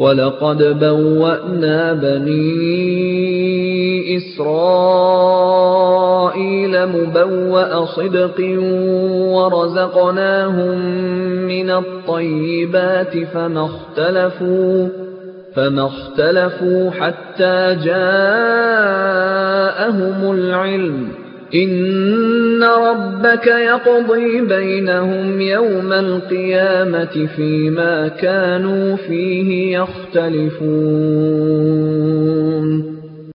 وَلَقَدْ بَوَّأْنَا بَنِي إِسْرَائِيلَ مُبَوَّأَ صِدْقٍ وَرَزَقْنَاهُم مِّنَ الطَّيِّبَاتِ فَمَا اخْتَلَفُوا حَتَّىٰ جَاءَهُمُ الْعِلْمُ ۚ إِنَّ رَبَّكَ يَقْضِي بَيْنَهُمْ يَوْمَ الْقِيَامَةِ فِيمَا كَانُوا فِيهِ يَخْتَلِفُونَ